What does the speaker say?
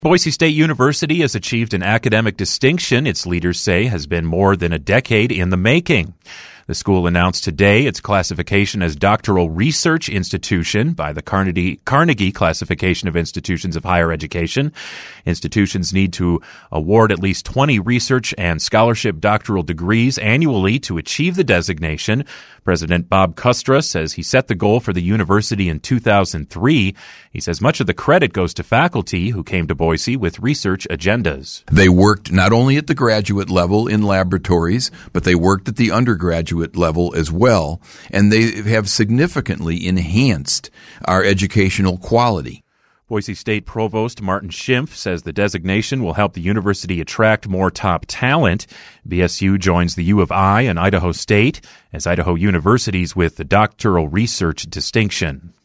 Boise State University has achieved an academic distinction its leaders say has been more than a decade in the making. The school announced today its classification as Doctoral Research Institution by the Carnegie Classification of Institutions of Higher Education. Institutions need to award at least 20 research and scholarship doctoral degrees annually to achieve the designation. President Bob Kustra says he set the goal for the university in 2003. He says much of the credit goes to faculty who came to Boise with research agendas. They worked not only at the graduate level in laboratories, but they worked at the undergraduate level as well, and they have significantly enhanced our educational quality. Boise State Provost Martin Schimpf says the designation will help the university attract more top talent. BSU joins the U of I and Idaho State as Idaho universities with the doctoral research distinction.